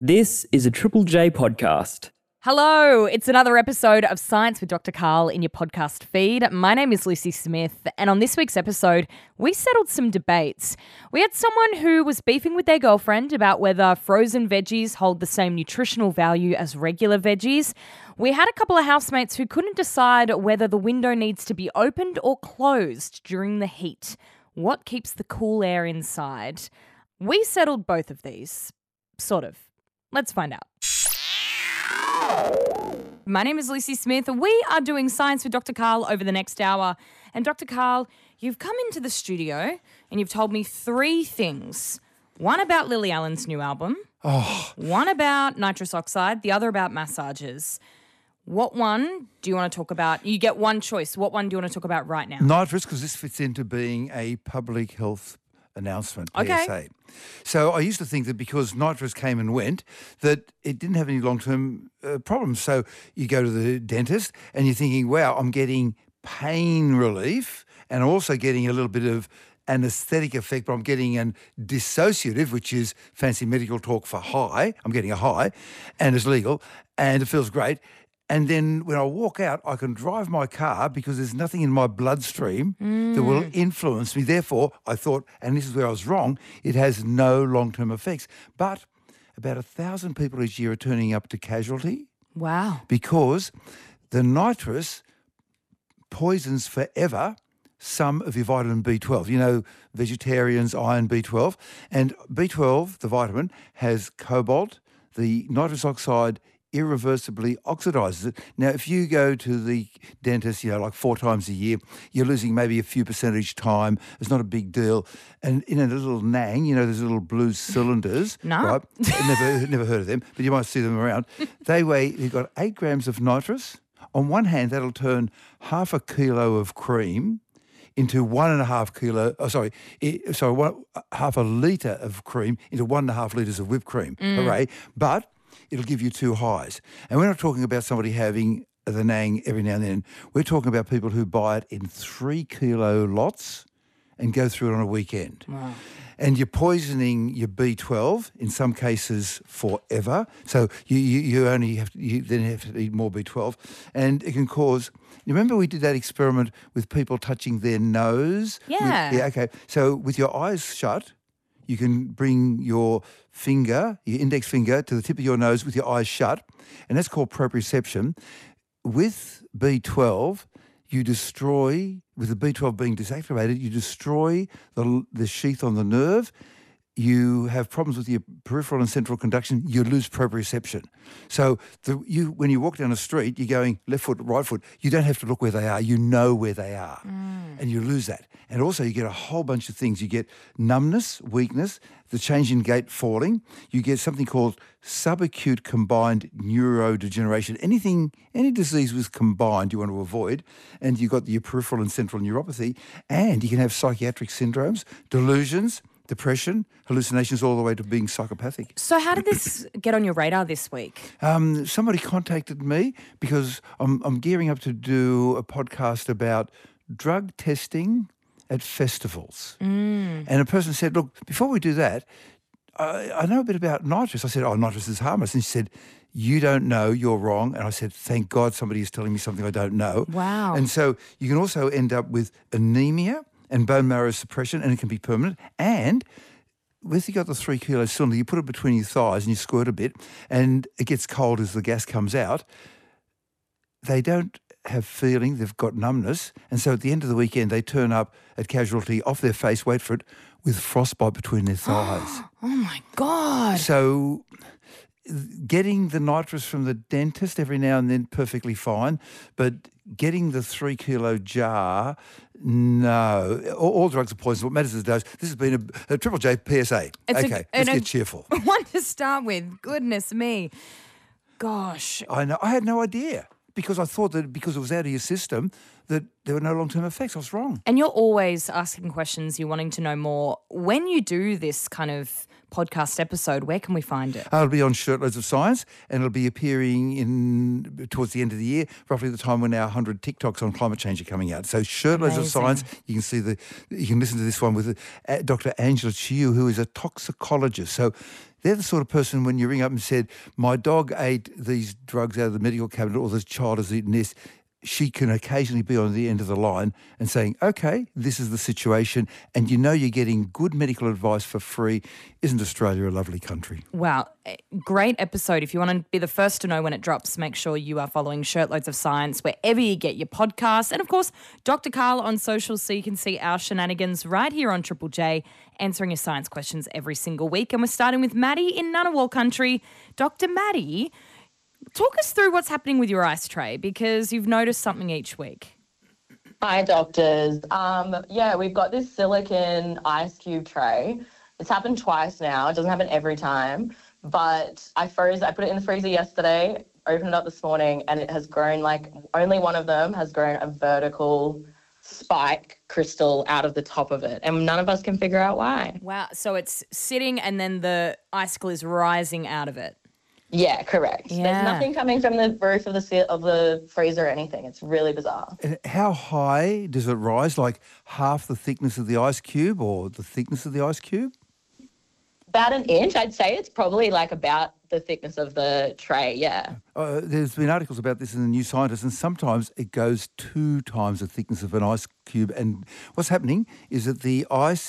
This is a Triple J podcast. Hello, it's another episode of Science with Dr. Karl in your podcast feed. My name is Lucy Smith, and on this week's episode, we settled some debates. We had someone who was beefing with their girlfriend about whether frozen veggies hold the same nutritional value as regular veggies. We had a couple of housemates who couldn't decide whether the window needs to be opened or closed during the heat. What keeps the cool air inside? We settled both of these. Sort of. Let's find out. My name is Lucy Smith. We are doing Science with Dr. Karl over the next hour. And Dr. Karl, you've come into the studio and you've told me three things. One about Lily Allen's new album. One about nitrous oxide. The other about massages. What one do you want to talk about? You get one choice. What one do you want to talk about right now? Nitrous, because this fits into being a public health announcement, PSA. Okay. So I used to think that because nitrous came and went, that it didn't have any long-term problems. So you go to the dentist and you're thinking, wow, I'm getting pain relief and also getting a little bit of anesthetic effect, but I'm getting an dissociative, which is fancy medical talk for high. I'm getting a high and it's legal and it feels great. And then when I walk out, I can drive my car because there's nothing in my bloodstream that will influence me. Therefore, I thought, and this is where I was wrong, it has no long-term effects. But about 1,000 people each year are turning up to casualty. Wow. Because the nitrous poisons forever some of your vitamin B12. You know, vegetarians, iron, B12. And B12, the vitamin, has cobalt. The nitrous oxide irreversibly oxidizes it. Now, if you go to the dentist, like 4 times a year, you're losing maybe a few percent each time. It's not a big deal. And in a little Nang, there's little blue cylinders. No. Right? Never heard of them, but you might see them around. You've got 8 grams of nitrous. On one hand, that'll turn half a kilo of cream into 1.5 kilo, half a litre of cream into 1.5 litres of whipped cream. Hooray. But it'll give you 2 highs. And we're not talking about somebody having the Nang every now and then. We're talking about people who buy it in 3 kilo lots and go through it on a weekend. Wow. And you're poisoning your B12, in some cases forever. So you only have to eat more B12. And it can cause... You remember we did that experiment with people touching their nose? Yeah. Okay. So with your eyes shut, you can bring your index finger, to the tip of your nose with your eyes shut, and that's called proprioception. With B12, you destroy, with the B12 being desactivated, you destroy the sheath on the nerve. You have problems with your peripheral and central conduction, you lose proprioception. So when you walk down the street, you're going left foot, right foot. You don't have to look where they are. You know where they are. And you lose that. And also you get a whole bunch of things. You get numbness, weakness, the change in gait, falling. You get something called subacute combined neurodegeneration. Any disease with combined you want to avoid. And you've got your peripheral and central neuropathy. And you can have psychiatric syndromes, delusions, depression, hallucinations, all the way to being psychopathic. So how did this get on your radar this week? Somebody contacted me because I'm gearing up to do a podcast about drug testing at festivals. And a person said, look, before we do that, I know a bit about nitrous. I said, nitrous is harmless. And she said, you don't know, you're wrong. And I said, thank God somebody is telling me something I don't know. Wow. And so you can also end up with anemia and bone marrow suppression, and it can be permanent. And with you got the 3 kilo cylinder, you put it between your thighs and you squirt a bit, and it gets cold as the gas comes out. They don't have feeling, they've got numbness, and so at the end of the weekend they turn up at casualty off their face, wait for it, with frostbite between their thighs. Oh my God. So getting the nitrous from the dentist every now and then, perfectly fine, but getting the 3 kilo jar, no. All drugs are poison. What matters is the dose. This has been a Triple J PSA. Let's get cheerful. One to start with. Goodness me. Gosh. I know. I had no idea because I thought that because it was out of your system that there were no long-term effects. I was wrong. And you're always asking questions, you're wanting to know more. When you do this kind of podcast episode, where can we find it? It'll be on Shirtloads of Science, and it'll be appearing towards the end of the year, roughly the time when our 100 TikToks on climate change are coming out. So Shirtloads of Science, you can listen to this one with Dr. Angela Chiu, who is a toxicologist. So they're the sort of person when you ring up and said, my dog ate these drugs out of the medical cabinet, or this child has eaten this, she can occasionally be on the end of the line and saying, okay, this is the situation, and you know you're getting good medical advice for free. Isn't Australia a lovely country? Wow, great episode. If you want to be the first to know when it drops, make sure you are following Shirtloads of Science wherever you get your podcasts. And, of course, Dr. Karl on social, so you can see our shenanigans right here on Triple J, answering your science questions every single week. And we're starting with Maddie in Ngunnawal country. Dr. Maddie, talk us through what's happening with your ice tray, because you've noticed something each week. Hi, doctors. We've got this silicon ice cube tray. It's happened twice now. It doesn't happen every time, but I put it in the freezer yesterday, opened it up this morning, and it has grown, only one of them has grown a vertical spike crystal out of the top of it, and none of us can figure out why. Wow, so it's sitting and then the icicle is rising out of it. Yeah, correct. Yeah. There's nothing coming from the roof of the freezer or anything. It's really bizarre. And how high does it rise? Like half the thickness of the ice cube, or the thickness of the ice cube? About an inch, I'd say. It's probably about the thickness of the tray, yeah. There's been articles about this in the New Scientist, and sometimes it goes 2 times the thickness of an ice cube. And what's happening is that the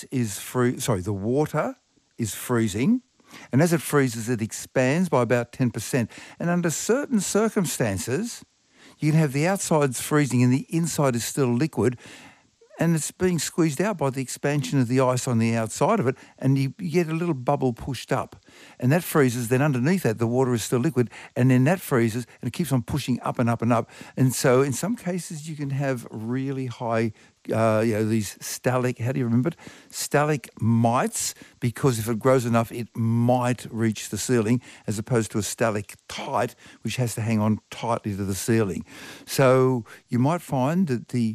water is freezing. And as it freezes, it expands by about 10%. And under certain circumstances, you can have the outside's freezing and the inside is still liquid, and it's being squeezed out by the expansion of the ice on the outside of it, and you get a little bubble pushed up. And that freezes, then underneath that, the water is still liquid, and then that freezes, and it keeps on pushing up and up and up. And so in some cases, you can have really high these stalagmites, because if it grows enough, it might reach the ceiling, as opposed to a stalactite, which has to hang on tightly to the ceiling. So you might find that the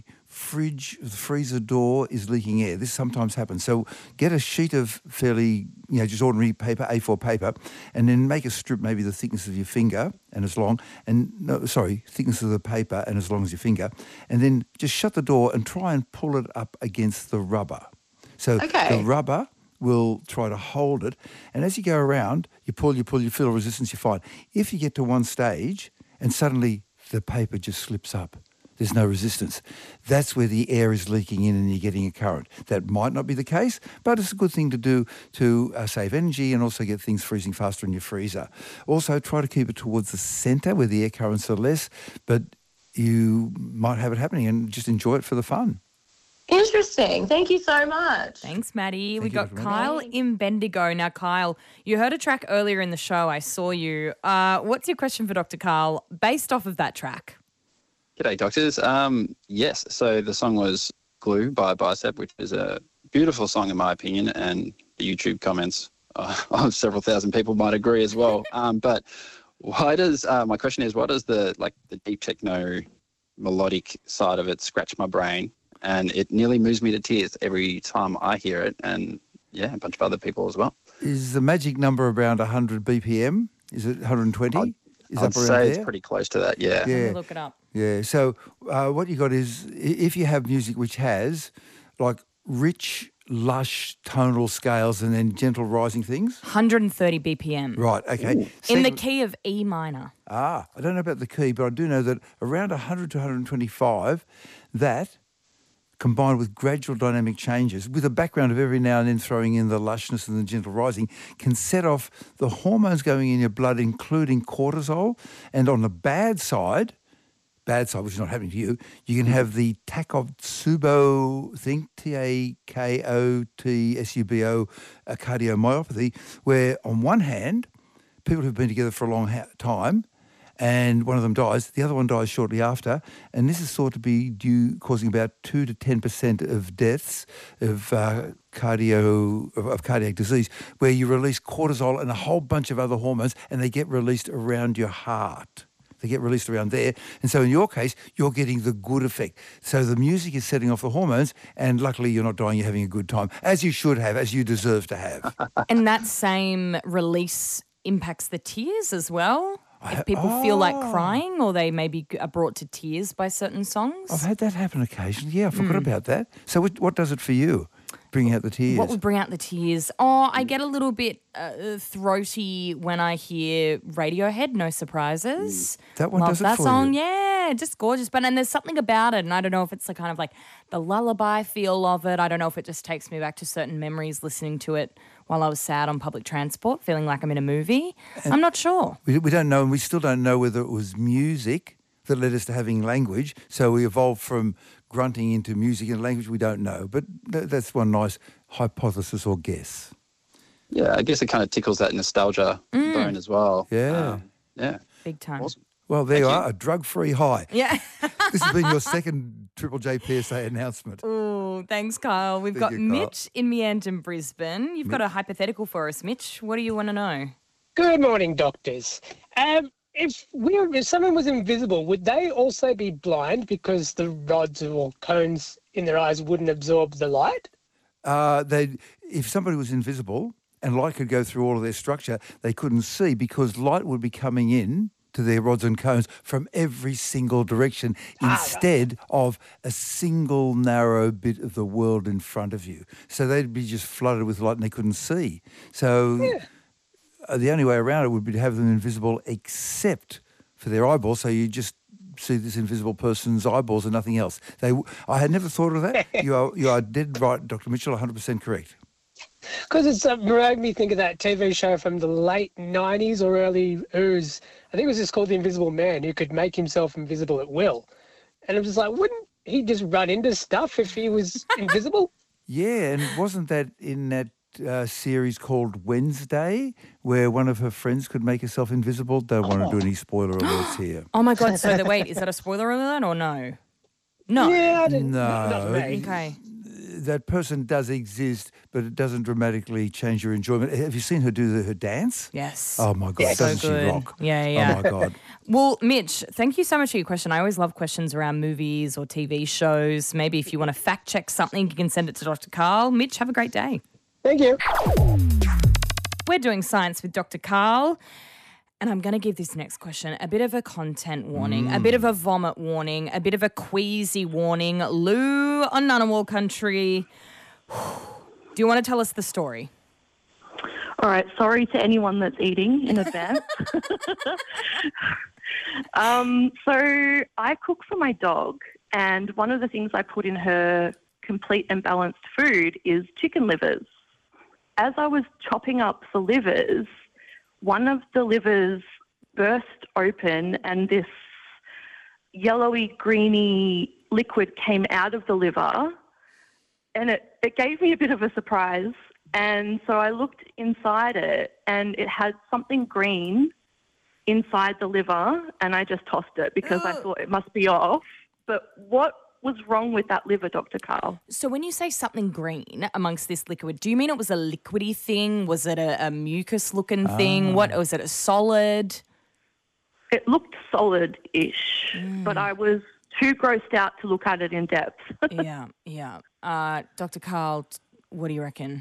freezer door is leaking air. This sometimes happens. So get a sheet of fairly, just ordinary paper, A4 paper, and then make a strip maybe the thickness of your finger and as long, thickness of the paper and as long as your finger, and then just shut the door and try and pull it up against the rubber. So the rubber will try to hold it, and as you go around, you pull, you feel resistance, you're fine. If you get to one stage and suddenly the paper just slips up, there's no resistance, that's where the air is leaking in and you're getting a current. That might not be the case, but it's a good thing to do to save energy and also get things freezing faster in your freezer. Also, try to keep it towards the centre where the air currents are less, but you might have it happening, and just enjoy it for the fun. Interesting. Thank you so much. Thanks, Maddie. We Thank got you, Kyle in Bendigo. Now, Kyle, you heard a track earlier in the show. I saw you. What's your question for Dr. Karl based off of that track? G'day, doctors. Yes, so the song was Glue by Bicep, which is a beautiful song in my opinion, and the YouTube comments of several thousand people might agree as well. But why does, my question is, why does the deep techno melodic side of it scratch my brain? And it nearly moves me to tears every time I hear it, and a bunch of other people as well. Is the magic number around 100 BPM? Is it 120? I'd say it's pretty close to that, yeah. Let me look it up. Yeah, so what you got is, if you have music which has rich, lush tonal scales and then gentle rising things. 130 BPM. Right, okay. In the key of E minor. I don't know about the key, but I do know that around 100 to 125, that combined with gradual dynamic changes, with a background of every now and then throwing in the lushness and the gentle rising, can set off the hormones going in your blood, including cortisol. And on the bad side, which is not happening to you, you can have the Takotsubo thing, Takotsubo, cardiomyopathy, where on one hand, people who've been together for a long time, and one of them dies, the other one dies shortly after, and this is thought to be causing about 2 to 10% of deaths of cardiac disease, where you release cortisol and a whole bunch of other hormones, and they get released around your heart. They get released around there. And so in your case, you're getting the good effect. So the music is setting off the hormones, and luckily you're not dying, you're having a good time, as you should have, as you deserve to have. And that same release impacts the tears as well? If people feel like crying, or they maybe are brought to tears by certain songs? I've had that happen occasionally. Yeah, I forgot about that. So what does it for you, bringing out the tears? What would bring out the tears? Oh, I get a little bit throaty when I hear Radiohead, No Surprises. That one Love does it that for song, you. yeah, just gorgeous. But and there's something about it, and I don't know if it's kind of like the lullaby feel of it. I don't know if it just takes me back to certain memories listening to it while I was sad on public transport, feeling like I'm in a movie. I'm not sure. We don't know, and we still don't know whether it was music that led us to having language. So we evolved from grunting into music and language. We don't know. But that's one nice hypothesis or guess. Yeah, I guess it kind of tickles that nostalgia bone as well. Yeah. Yeah. Big time. Awesome. Well, there you are, a drug-free high. Yeah. This has been your second Triple J PSA announcement. Oh, thanks, Kyle. We've got Thank you, Kyle. Mitch in Meandon, Brisbane. You've got a hypothetical for us, Mitch. What do you want to know? Good morning, doctors. If someone was invisible, would they also be blind because the rods or cones in their eyes wouldn't absorb the light? If somebody was invisible and light could go through all of their structure, they couldn't see because light would be coming in to their rods and cones from every single direction instead of a single narrow bit of the world in front of you. So they'd be just flooded with light and they couldn't see. So the only way around it would be to have them invisible except for their eyeballs, so you just see this invisible person's eyeballs and nothing else. I had never thought of that. You are dead right, Dr. Mitchell, 100% correct. Because it's made me think of that TV show from the late 90s or early ooze. I think it was just called The Invisible Man, who could make himself invisible at will. And I'm just like, wouldn't he just run into stuff if he was invisible? Yeah, and wasn't that in that series called Wednesday, where one of her friends could make herself invisible? Don't want to do any spoiler alerts here. Oh, my God. So, wait, is that a spoiler alert or no? No. Yeah, I didn't. No. Not for me. Okay. That person does exist, but it doesn't dramatically change your enjoyment. Have you seen her do her dance? Yes. Oh, my God, So doesn't she good. rock? Yeah. Oh, my God. Well, Mitch, thank you so much for your question. I always love questions around movies or TV shows. Maybe if you want to fact check something, you can send it to Dr. Carl. Mitch, have a great day. Thank you. We're doing science with Dr. Carl. And I'm going to give this next question a bit of a content warning, a bit of a vomit warning, a bit of a queasy warning. Lou on Ngunnawal country. Do you want to tell us the story? All right. Sorry to anyone that's eating in advance. So I cook for my dog, and one of the things I put in her complete and balanced food is chicken livers. As I was chopping up the livers, one of the livers burst open and this yellowy, greeny liquid came out of the liver, and it gave me a bit of a surprise. And so I looked inside it and it had something green inside the liver, and I just tossed it because I thought it must be off. But what was wrong with that liver, Dr. Carl? So when you say something green amongst this liquid, do you mean it was a liquidy thing? Was it a mucus-looking thing? What was it, a solid? It looked solid-ish, but I was too grossed out to look at it in depth. Yeah. Dr. Carl, what do you reckon?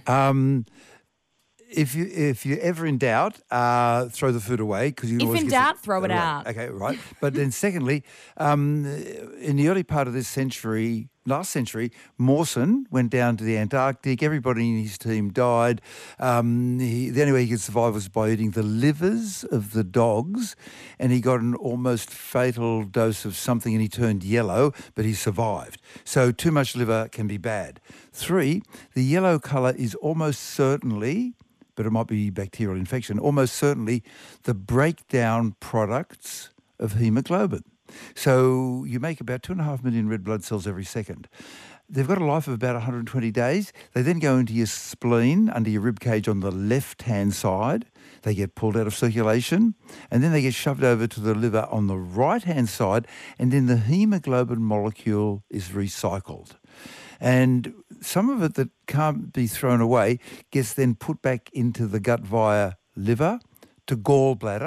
If you're ever in doubt, throw the food away because you can If always in get doubt, throw it out. Okay, right. But then secondly, in the early part of this century, last century, Mawson went down to the Antarctic. Everybody in his team died. The only way he could survive was by eating the livers of the dogs, and he got an almost fatal dose of something and he turned yellow, but he survived. So too much liver can be bad. 3, the yellow colour is almost certainly, but it might be bacterial infection, almost certainly the breakdown products of hemoglobin. So you make about 2.5 million red blood cells every second. They've got a life of about 120 days. They then go into your spleen, under your rib cage on the left-hand side. They get pulled out of circulation, and then they get shoved over to the liver on the right-hand side, and then the hemoglobin molecule is recycled. And some of it that can't be thrown away gets then put back into the gut via liver to gallbladder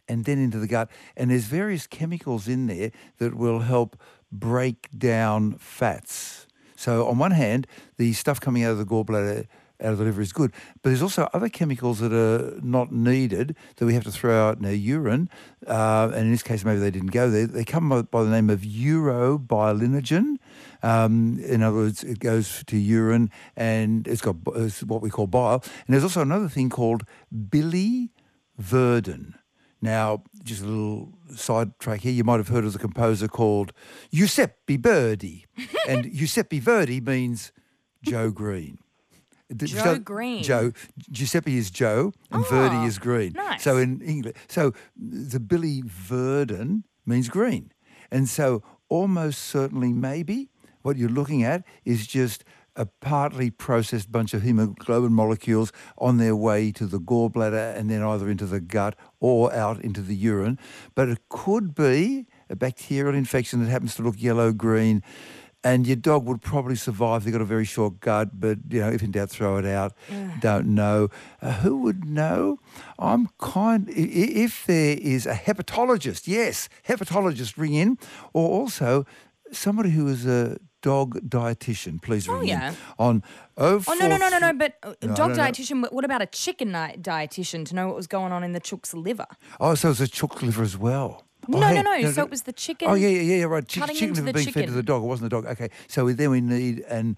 and then into the gut. And there's various chemicals in there that will help break down fats. So on one hand, the stuff coming out of the gallbladder, out of the liver is good. But there's also other chemicals that are not needed that we have to throw out in our urine. And in this case, maybe they didn't go there. They come by the name of urobilinogen. In other words, it goes to urine and it's what we call bile. And there's also another thing called biliverdin. Now, just a little sidetrack here. You might have heard of the composer called Giuseppe Verdi. And Giuseppe Verdi means Joe Green. Joe Green. Giuseppe is Joe and Verdi is green. Nice. So in English, the biliverdin means green. And so almost certainly maybe what you're looking at is just a partly processed bunch of hemoglobin molecules on their way to the gallbladder and then either into the gut or out into the urine. But it could be a bacterial infection that happens to look yellow-green. And your dog would probably survive. They've got a very short gut, but, if in doubt, throw it out. Don't know. Who would know? If there is a hepatologist, yes, hepatologist, ring in. Or also somebody who is a dog dietitian, please ring in. On 04... No, but dog dietitian, what about a chicken dietitian to know what was going on in the chook's liver? Oh, so it's a chook liver as well. No. So it was the chicken. Oh, yeah, right. Cutting Chicken into liver the being chicken. fed to the dog. It wasn't the dog. Okay, so then we need an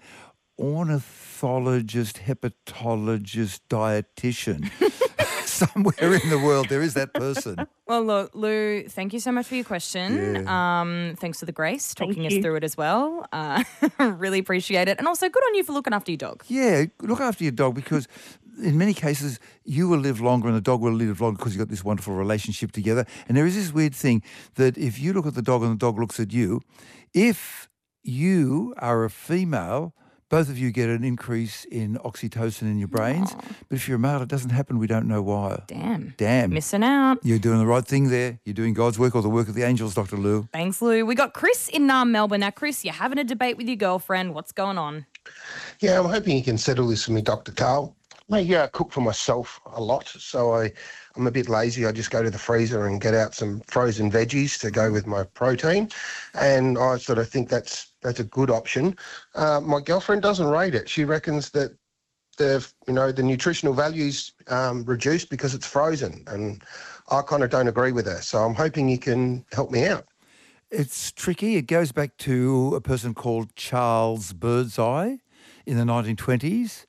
ornithologist, hepatologist, dietitian. Somewhere in the world there is that person. Well, look, Lou, thank you so much for your question. Yeah. Thanks for the grace, talking Thank us you. through it as well. Really appreciate it. And also good on you for looking after your dog. Yeah, look after your dog because in many cases you will live longer and the dog will live longer because you've got this wonderful relationship together. And there is this weird thing that if you look at the dog and the dog looks at you, if you are a female, both of you get an increase in oxytocin in your brains. But if you're a male, it doesn't happen. We don't know why. Damn. Missing out. You're doing the right thing there. You're doing God's work or the work of the angels, Dr. Lou. Thanks, Lou. We got Chris in Melbourne. Now, Chris, you're having a debate with your girlfriend. What's going on? Yeah, I'm hoping you can settle this for me, Dr. Carl. I cook for myself a lot, so I'm a bit lazy. I just go to the freezer and get out some frozen veggies to go with my protein, and I sort of think that's a good option. My girlfriend doesn't rate it. She reckons that the nutritional value's reduced because it's frozen, and I kind of don't agree with her. So I'm hoping you can help me out. It's tricky. It goes back to a person called Charles Birdseye in the 1920s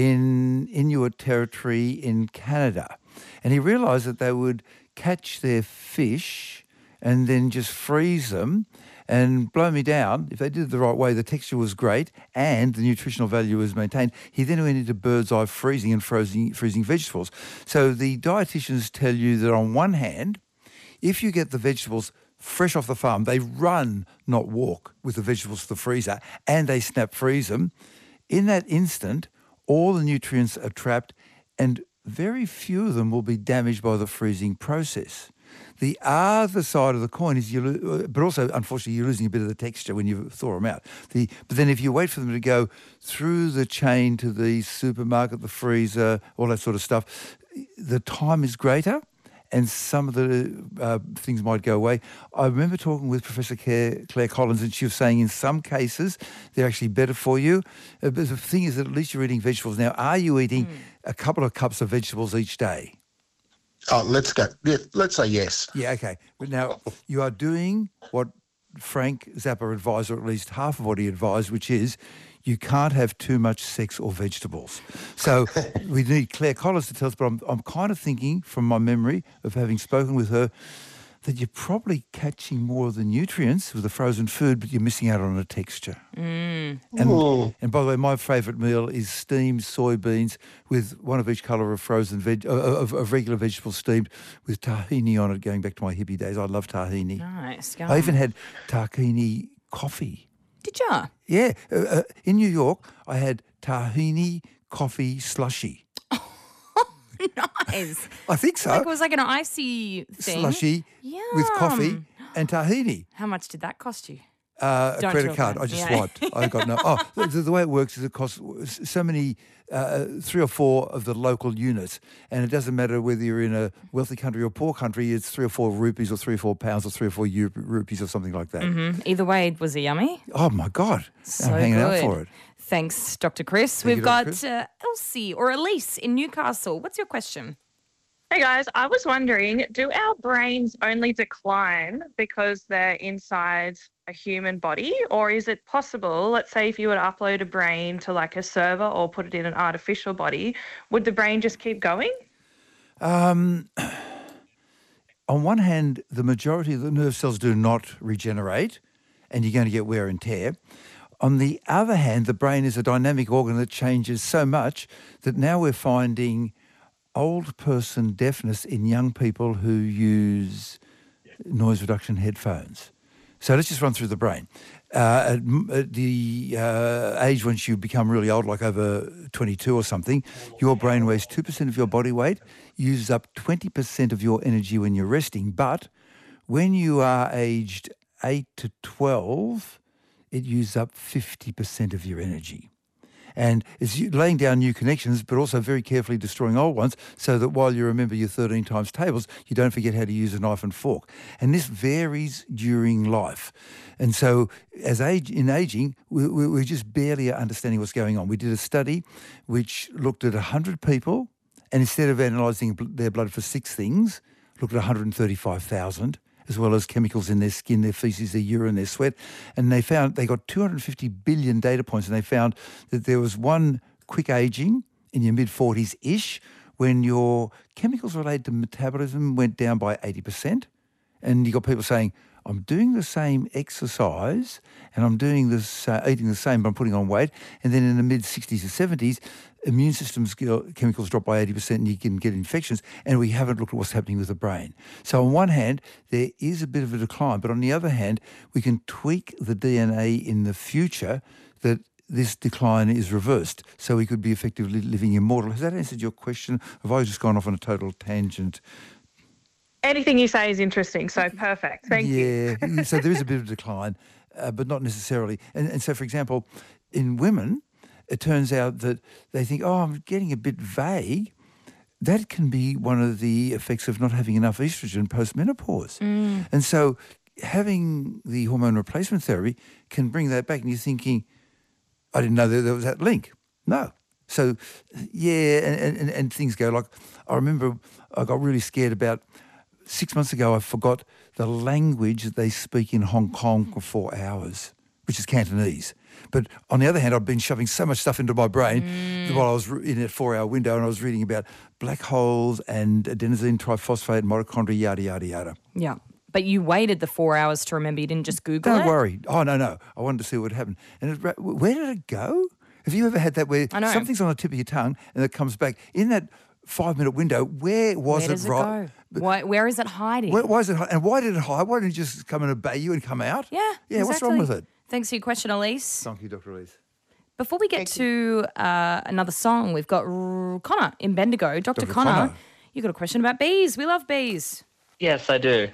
in Inuit territory in Canada. And he realised that they would catch their fish and then just freeze them. And blow me down, if they did it the right way, the texture was great and the nutritional value was maintained. He then went into bird's eye freezing and freezing vegetables. So the dietitians tell you that on one hand, if you get the vegetables fresh off the farm, they run, not walk, with the vegetables to the freezer, and they snap freeze them. In that instant, all the nutrients are trapped and very few of them will be damaged by the freezing process. The other side of the coin is but also, unfortunately, you're losing a bit of the texture when you thaw them out. But then if you wait for them to go through the chain to the supermarket, the freezer, all that sort of stuff, the time is greater and some of the things might go away. I remember talking with Professor Claire Collins, and she was saying in some cases they're actually better for you. But the thing is that at least you're eating vegetables. Now, are you eating a couple of cups of vegetables each day? Oh, let's go. Yeah, let's say yes. Yeah, okay. But now you are doing what Frank Zappa advised, or at least half of what he advised, which is you can't have too much sex or vegetables. So we need Claire Collins to tell us, but I'm kind of thinking from my memory of having spoken with her that you're probably catching more of the nutrients with the frozen food, but you're missing out on the texture. And by the way, my favourite meal is steamed soybeans with one of each colour of frozen of regular vegetables steamed with tahini on it, going back to my hippie days. I love tahini. Nice. Go I on. even had tahini coffee. Did ya? Yeah. In New York, I had tahini coffee slushy. Nice. I think so. Like it was like an icy thing. Slushy with coffee and tahini. How much did that cost you? A Don't credit do a card. phone. I just Yeah. swiped. I got no. Oh, the way it works is it costs so many, 3 or 4 of the local units, and it doesn't matter whether you're in a wealthy country or poor country. It's 3 or 4 rupees or 3 or 4 pounds or 3 or 4 rupees or something like that. Either way, was it yummy? Oh my God! So I'm hanging good. out for it. Thanks, Dr. Chris. Thank We've you, got Dr. Elsie or Elise in Newcastle. What's your question? Hey guys, I was wondering, do our brains only decline because they're inside a human body, or is it possible, let's say if you were to upload a brain to like a server or put it in an artificial body, would the brain just keep going? On one hand, the majority of the nerve cells do not regenerate, and you're going to get wear and tear. On the other hand, the brain is a dynamic organ that changes so much that now we're finding old person deafness in young people who use noise reduction headphones. So let's just run through the brain. At the age once you become really old, like over 22 or something, your brain weighs 2% of your body weight, uses up 20% of your energy when you're resting. But when you are aged 8 to 12, it uses up 50% of your energy. And it's laying down new connections, but also very carefully destroying old ones, so that while you remember your 13 times tables, you don't forget how to use a knife and fork. And this varies during life. And so in aging, we're just barely understanding what's going on. We did a study which looked at 100 people, and instead of analysing their blood for 6 things, looked at 135,000. As well as chemicals in their skin, their feces, their urine, their sweat. And they got 250 billion data points, and they found that there was one quick aging in your mid-40s-ish when your chemicals related to metabolism went down by 80%. And you got people saying, I'm doing the same exercise and I'm doing this, eating the same, but I'm putting on weight. And then in the mid-60s or 70s, immune system's chemicals drop by 80% and you can get infections, and we haven't looked at what's happening with the brain. So on one hand, there is a bit of a decline, but on the other hand, we can tweak the DNA in the future that this decline is reversed, so we could be effectively living immortal. Has that answered your question? Have I just gone off on a total tangent? Anything you say is interesting, so perfect. Thank you. Yeah, so there is a bit of decline, but not necessarily. And so, for example, in women, it turns out that they think, oh, I'm getting a bit vague. That can be one of the effects of not having enough estrogen post-menopause. And so having the hormone replacement therapy can bring that back, and you're thinking, I didn't know that there was that link. No. So, yeah, and things go like, I remember I got really scared about 6 months ago. I forgot the language that they speak in Hong Kong for 4 hours, which is Cantonese. But on the other hand, I've been shoving so much stuff into my brain while I was in a 4-hour window, and I was reading about black holes and adenosine triphosphate, mitochondria, yada, yada, yada. Yeah. But you waited the 4 hours to remember. You didn't just Google it? Don't worry. Oh, no. I wanted to see what would happen. And where did it go? Have you ever had that where something's on the tip of your tongue and it comes back? In that 5-minute window, where does it go? Where is it hiding? Why is it hiding? And why did it hide? Why didn't it just come and obey you and come out? Yeah, what's wrong with it? Thanks for your question, Elise. Thank you, Dr. Elise. Before we get to another song, we've got Connor in Bendigo. Dr. Connor, you got a question about bees. We love bees. Yes, I do.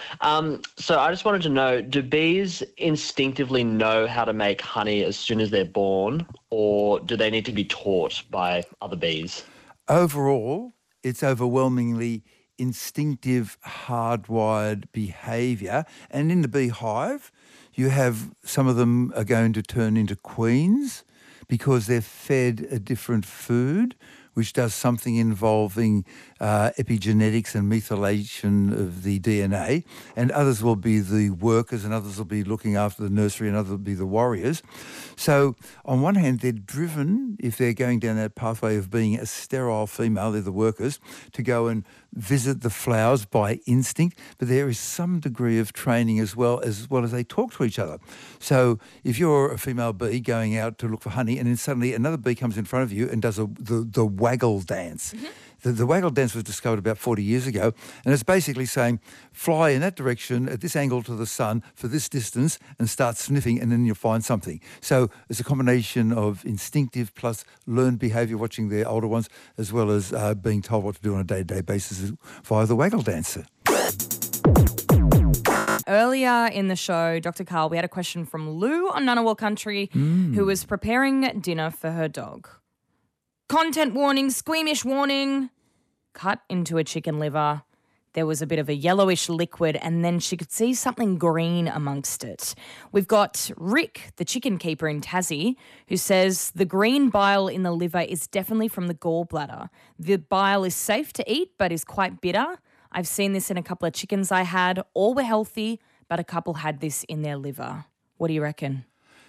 So I just wanted to know, do bees instinctively know how to make honey as soon as they're born, or do they need to be taught by other bees? Overall, it's overwhelmingly instinctive, hardwired behaviour. And in the beehive, you have some of them are going to turn into queens because they're fed a different food, which does something involving epigenetics and methylation of the DNA, and others will be the workers, and others will be looking after the nursery, and others will be the warriors. So on one hand, they're driven, if they're going down that pathway of being a sterile female, they're the workers, to go and visit the flowers by instinct, but there is some degree of training as well as they talk to each other. So if you're a female bee going out to look for honey, and then suddenly another bee comes in front of you and does the waggle dance. The waggle dance was discovered about 40 years ago, and it's basically saying, fly in that direction at this angle to the sun for this distance and start sniffing, and then you'll find something. So it's a combination of instinctive plus learned behaviour, watching their older ones, as well as being told what to do on a day-to-day basis via the waggle dancer. earlier in the show, Dr. Carl, we had a question from Lou on Ngunnawal Country who was preparing dinner for her dog. Content warning, squeamish warning. Cut into a chicken liver. There was a bit of a yellowish liquid and then she could see something green amongst it. We've got Rick, the chicken keeper in Tassie, who says the green bile in the liver is definitely from the gallbladder. The bile is safe to eat but is quite bitter. I've seen this in a couple of chickens I had. All were healthy, but a couple had this in their liver. What do you reckon?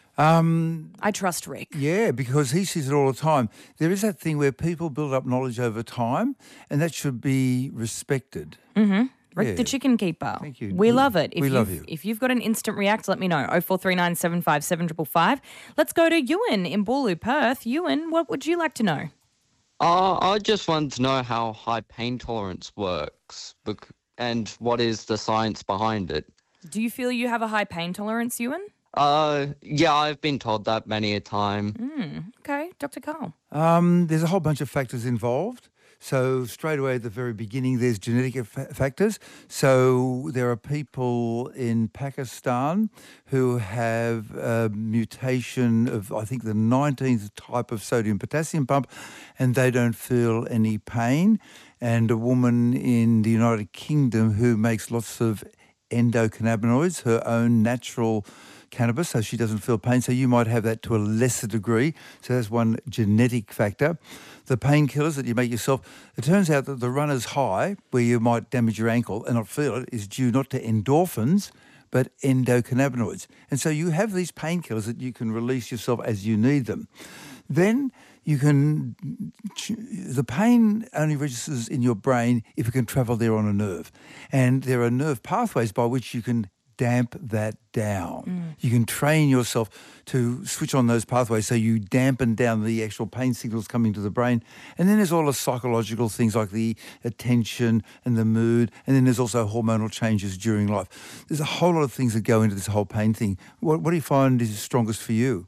I trust Rick. Yeah, because he sees it all the time. There is that thing where people build up knowledge over time, and that should be respected. Mm-hmm. Rick, Yeah. the chicken keeper. Thank you. We love it. We love you. If you've got an instant react, let me know. 0439 757 555. Let's go to Ewan in Boorloo, Perth. Ewan, what would you like to know? I just wanted to know how high pain tolerance works and what is the science behind it. Do you feel you have a high pain tolerance, Ewan? Yeah, I've been told that many a time. Okay, Dr. Carl. There's a whole bunch of factors involved. So straight away at the very beginning, there's genetic factors. So there are people in Pakistan who have a mutation of, I think, the 19th type of sodium-potassium pump, and they don't feel any pain. And a woman in the United Kingdom who makes lots of endocannabinoids, her own natural cannabis, so she doesn't feel pain. So you might have that to a lesser degree. So that's one genetic factor. The painkillers that you make yourself, it turns out that the runner's high, where you might damage your ankle and not feel it, is due not to endorphins, but endocannabinoids. And so you have these painkillers that you can release yourself as you need them. Then you can, the pain only registers in your brain if it can travel there on a nerve. And there are nerve pathways by which you can damp that down. You can train yourself to switch on those pathways so you dampen down the actual pain signals coming to the brain. And then there's all the psychological things like the attention and the mood. And then there's also hormonal changes during life. There's a whole lot of things that go into this whole pain thing. What do you find is strongest for you?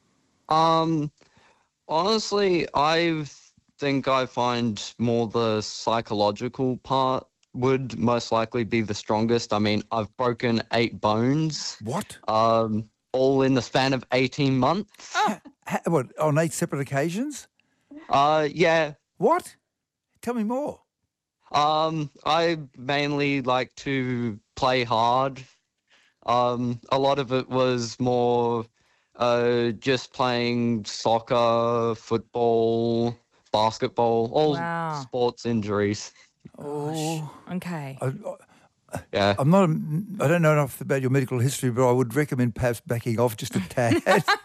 Honestly, I think I find more the psychological part would most likely be the strongest. I mean, I've broken 8 bones. What? All in the span of 18 months. What, on 8 separate occasions? Yeah. What? Tell me more. I mainly like to play hard. A lot of it was more just playing soccer, football, basketball, all sports injuries. Oh, okay. Yeah. I don't know enough about your medical history, but I would recommend perhaps backing off just a tad.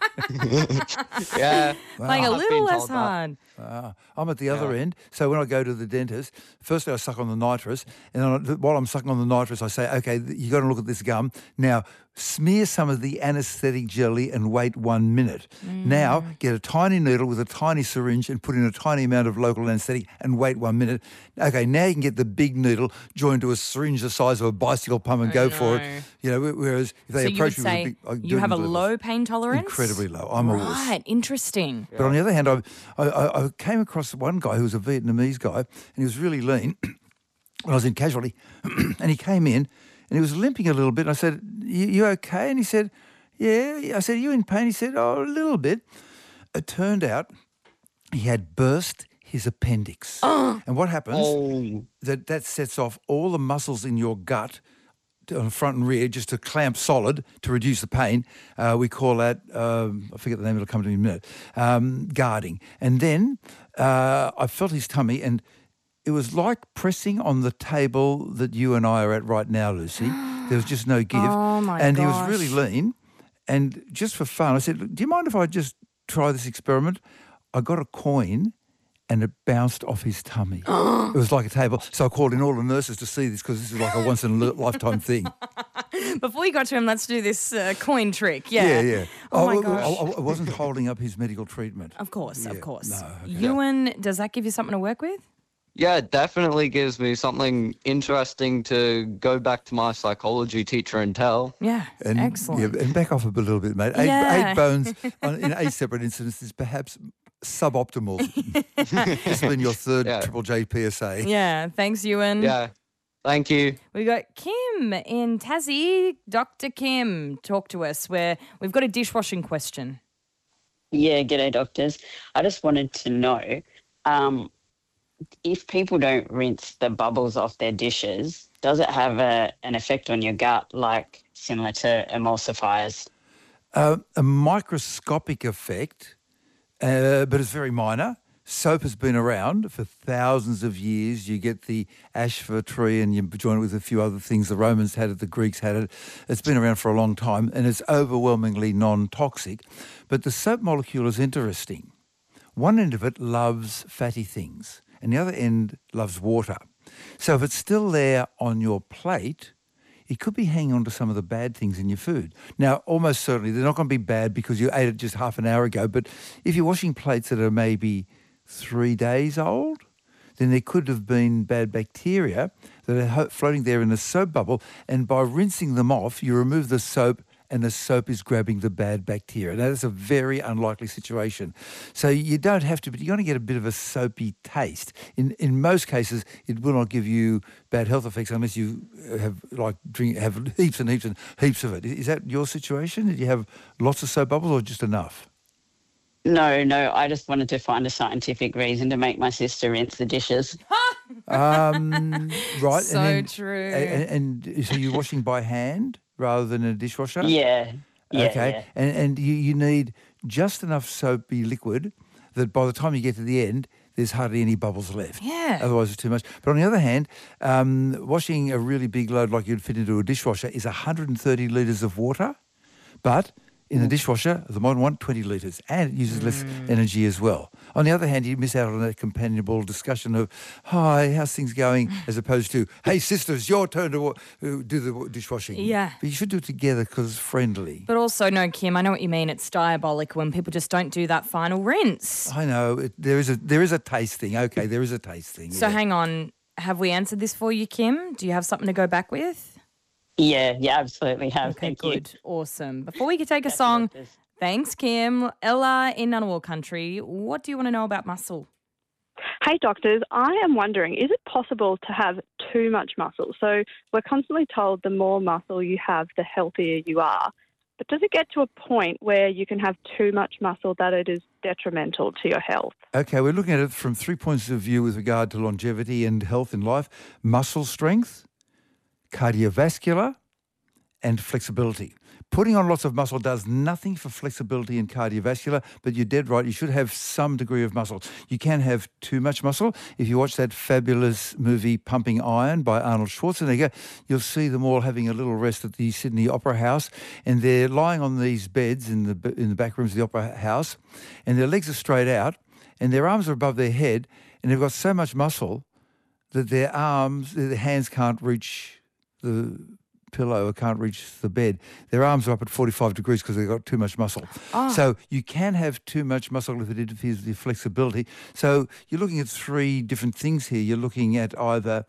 Yeah. Playing a little less hard. I'm at the other end. So when I go to the dentist, firstly I suck on the nitrous, and then while I'm sucking on the nitrous, I say, okay, you got to look at this gum. Now, smear some of the anaesthetic jelly and wait 1 minute. Now, get a tiny needle with a tiny syringe and put in a tiny amount of local anaesthetic and wait 1 minute. Okay, now you can get the big needle joined to a syringe the size of a bicycle pump and go for it. You know, whereas if they approach me with a big... you have a low pain tolerance? Incredibly low. I'm a wuss. Right, interesting. But on the other hand, I came across one guy who was a Vietnamese guy, and he was really lean when I was in casualty, and he came in, and he was limping a little bit, and I said, you okay? And he said, yeah. I said, are you in pain? He said, oh, a little bit. It turned out he had burst his appendix. And what happens, that sets off all the muscles in your gut, on front and rear, just to clamp solid to reduce the pain. We call that, I forget the name, it'll come to me in a minute, guarding. And then I felt his tummy, and it was like pressing on the table that you and I are at right now, Lucy. There was just no give. Oh, my And gosh. he was really lean. And just for fun, I said, do you mind if I just try this experiment? I got a coin, and it bounced off his tummy. It was like a table. So I called in all the nurses to see this, because this is like a once-in-a-lifetime thing. Before you got to him, let's do this coin trick. Yeah. Yeah. Oh, my gosh. I wasn't holding up his medical treatment. Of course, of course. No, okay. Ewan, does that give you something to work with? Yeah, it definitely gives me something interesting to go back to my psychology teacher and tell. Yeah, And, excellent. Yeah, and back off a little bit, mate. Yeah. 8 bones in 8 separate incidents is perhaps suboptimal. This has been your third Triple J PSA. Yeah, thanks, Ewan. Yeah. Thank you. We got Kim in Tassie. Dr. Kim, talk to us. We've got a dishwashing question. Yeah, g'day, doctors. I just wanted to know if people don't rinse the bubbles off their dishes, does it have an effect on your gut, like similar to emulsifiers? A microscopic effect, but it's very minor. Soap has been around for thousands of years. You get the ashfur tree and you join it with a few other things. The Romans had it, the Greeks had it. It's been around for a long time and it's overwhelmingly non-toxic. But the soap molecule is interesting. One end of it loves fatty things and the other end loves water. So if it's still there on your plate, it could be hanging on to some of the bad things in your food. Now, almost certainly, they're not going to be bad because you ate it just half an hour ago, but if you're washing plates that are maybe 3 days old, then there could have been bad bacteria that are floating there in the soap bubble, and by rinsing them off, you remove the soap and the soap is grabbing the bad bacteria. Now, that's a very unlikely situation. So you don't have to, but you're going to get a bit of a soapy taste. In most cases, it will not give you bad health effects unless you have heaps and heaps and heaps of it. Is that your situation? Did you have lots of soap bubbles or just enough? No, I just wanted to find a scientific reason to make my sister rinse the dishes. Right. So true. And so you're washing by hand rather than in a dishwasher? Yeah. Okay. Yeah. And you need just enough soapy liquid that by the time you get to the end, there's hardly any bubbles left. Yeah. Otherwise, it's too much. But on the other hand, washing a really big load like you'd fit into a dishwasher is 130 litres of water, but in the dishwasher, the modern one, 20 litres, and it uses less energy as well. On the other hand, you miss out on that companionable discussion of, hi, how's things going, as opposed to, hey, sister, it's your turn to do the dishwashing. Yeah. But you should do it together because it's friendly. But also, no, Kim, I know what you mean. It's diabolic when people just don't do that final rinse. I know. There is a taste thing. Okay, there is a taste thing. So yeah. hang on. Have we answered this for you, Kim? Do you have something to go back with? Yeah, absolutely have. Okay, Thank good. you. Awesome. Before we could take a song, thanks, Kim. Ella in Ngunnawal country, what do you want to know about muscle? Hey, doctors, I am wondering, is it possible to have too much muscle? So we're constantly told the more muscle you have, the healthier you are. But does it get to a point where you can have too much muscle that it is detrimental to your health? Okay, we're looking at it from 3 points of view with regard to longevity and health in life. Muscle strength, cardiovascular, and flexibility. Putting on lots of muscle does nothing for flexibility and cardiovascular, but you're dead right. You should have some degree of muscle. You can have too much muscle. If you watch that fabulous movie Pumping Iron by Arnold Schwarzenegger, you'll see them all having a little rest at the Sydney Opera House, and they're lying on these beds in the back rooms of the Opera House, and their legs are straight out, and their arms are above their head, and they've got so much muscle that their hands can't reach the pillow or can't reach the bed. Their arms are up at 45 degrees because they've got too much muscle. Oh. So you can have too much muscle if it interferes with your flexibility. So you're looking at 3 different things here. You're looking at either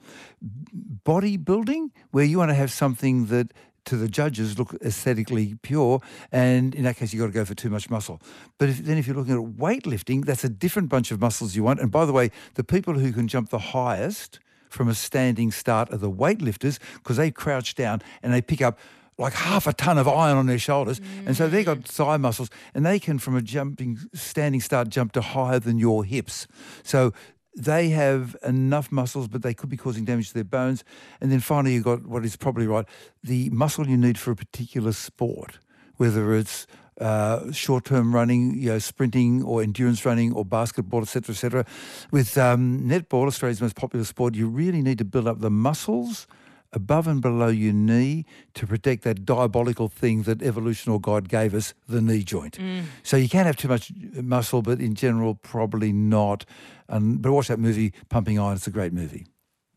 bodybuilding, where you want to have something that to the judges look aesthetically pure, and in that case you've got to go for too much muscle. But if you're looking at weightlifting, that's a different bunch of muscles you want. And by the way, the people who can jump the highest from a standing start are the weightlifters, because they crouch down and they pick up like half a ton of iron on their shoulders. And so they've got thigh muscles, and they can, from a standing start, jump to higher than your hips. So they have enough muscles, but they could be causing damage to their bones. And then finally, you've got what is probably right, the muscle you need for a particular sport, whether it's short-term running, sprinting or endurance running or basketball, etc., etc. With netball, Australia's most popular sport, you really need to build up the muscles above and below your knee to protect that diabolical thing that evolution or God gave us, the knee joint. So you can have too much muscle, but in general, probably not. But watch that movie, Pumping Iron. It's a great movie.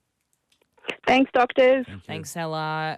Thanks, doctors. Thanks, Ella.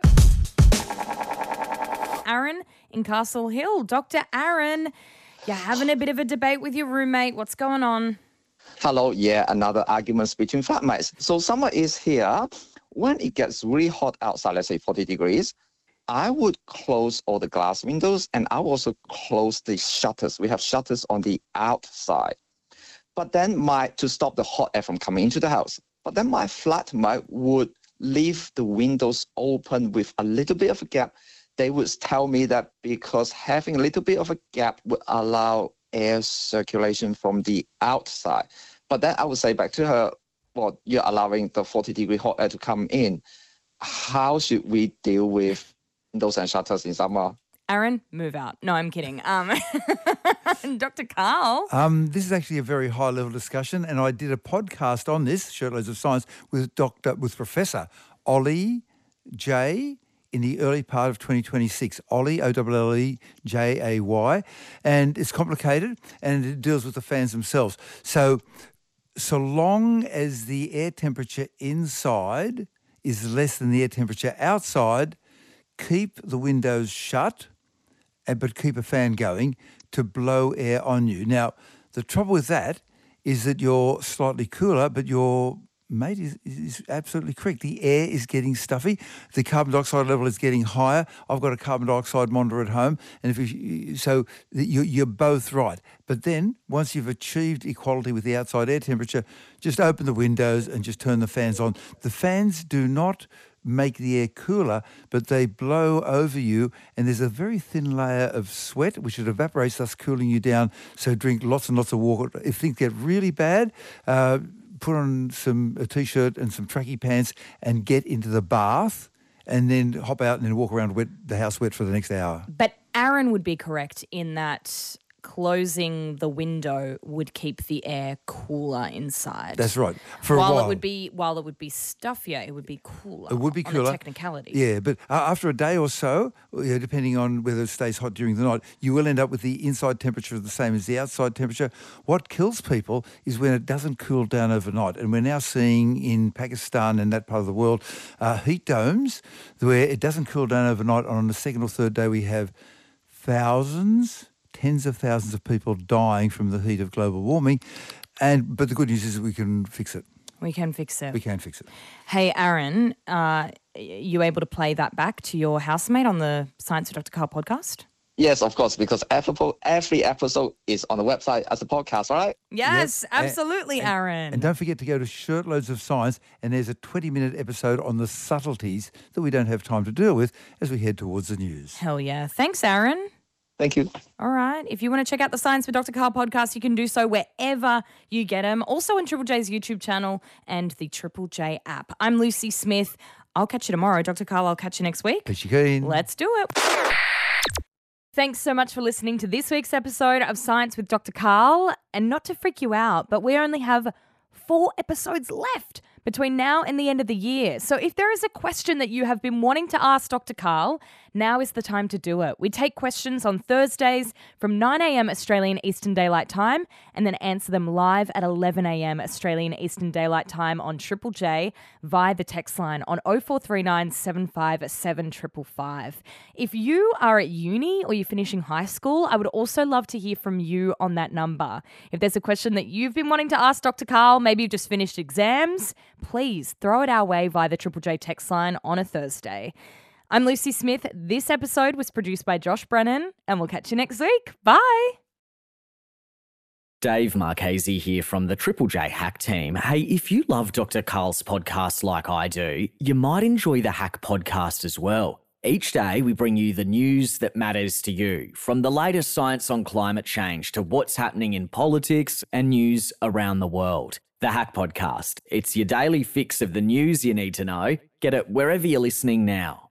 Aaron in Castle Hill. Dr. Aaron, you're having a bit of a debate with your roommate. What's going on? Hello, another arguments between flatmates. So summer is here. When it gets really hot outside, let's say 40 degrees, I would close all the glass windows, and I will also close the shutters. We have shutters on the outside. But then to stop the hot air from coming into the house. But then my flatmate would leave the windows open with a little bit of a gap, they would tell me that because having a little bit of a gap would allow air circulation from the outside. But then I would say back to her, well, you're allowing the 40-degree hot air to come in. How should we deal with windows and shutters in summer? Aaron, move out. No, I'm kidding. Dr. Karl. This is actually a very high-level discussion, and I did a podcast on this, Shirtloads of Science, with Professor Ollie J. in the early part of 2026. Ollie, O-L-L-E-J-A-Y, and it's complicated, and it deals with the fans themselves. So long as the air temperature inside is less than the air temperature outside, keep the windows shut, but keep a fan going to blow air on you. Now, the trouble with that is that you're slightly cooler, but your mate is absolutely correct. The air is getting stuffy. The carbon dioxide level is getting higher. I've got a carbon dioxide monitor at home, and you're both right. But then, once you've achieved equality with the outside air temperature, just open the windows and just turn the fans on. The fans do not make the air cooler, but they blow over you, and there's a very thin layer of sweat which it evaporates, thus cooling you down. So drink lots and lots of water. If things get really bad, put on a t-shirt and some tracky pants and get into the bath, and then hop out and then walk around the house wet for the next hour. But Aaron would be correct in that closing the window would keep the air cooler inside. That's right. For a while. While it would be stuffier, it would be cooler. It would be cooler. On a technicality. Yeah, but after a day or so, depending on whether it stays hot during the night, you will end up with the inside temperature the same as the outside temperature. What kills people is when it doesn't cool down overnight. And we're now seeing in Pakistan and that part of the world heat domes where it doesn't cool down overnight. On the second or third day, we have tens of thousands of people dying from the heat of global warming. But the good news is we can fix it. We can fix it. We can fix it. Hey, Aaron, you able to play that back to your housemate on the Science with Dr. Karl podcast? Yes, of course, because every episode is on the website as a podcast, all right? Yes, yep. Absolutely, Aaron. And don't forget to go to Shirtloads of Science, and there's a 20-minute episode on the subtleties that we don't have time to deal with as we head towards the news. Hell yeah. Thanks, Aaron. Thank you. All right. If you want to check out the Science with Dr. Karl podcast, you can do so wherever you get them. Also on Triple J's YouTube channel and the Triple J app. I'm Lucy Smith. I'll catch you tomorrow. Dr. Karl, I'll catch you next week. Catch you again. Let's do it. Thanks so much for listening to this week's episode of Science with Dr. Karl. And not to freak you out, but we only have 4 episodes left between now and the end of the year. So if there is a question that you have been wanting to ask Dr. Karl, now is the time to do it. We take questions on Thursdays from 9 a.m. Australian Eastern Daylight Time and then answer them live at 11 a.m. Australian Eastern Daylight Time on Triple J via the text line on 0439 757 555. If you are at uni or you're finishing high school, I would also love to hear from you on that number. If there's a question that you've been wanting to ask Dr. Karl, maybe you've just finished exams, please throw it our way via the Triple J text line on a Thursday. I'm Lucy Smith. This episode was produced by Josh Brennan, and we'll catch you next week. Bye. Dave Marchese here from the Triple J Hack team. Hey, if you love Dr. Karl's podcast like I do, you might enjoy the Hack podcast as well. Each day we bring you the news that matters to you, from the latest science on climate change to what's happening in politics and news around the world. The Hack Podcast. It's your daily fix of the news you need to know. Get it wherever you're listening now.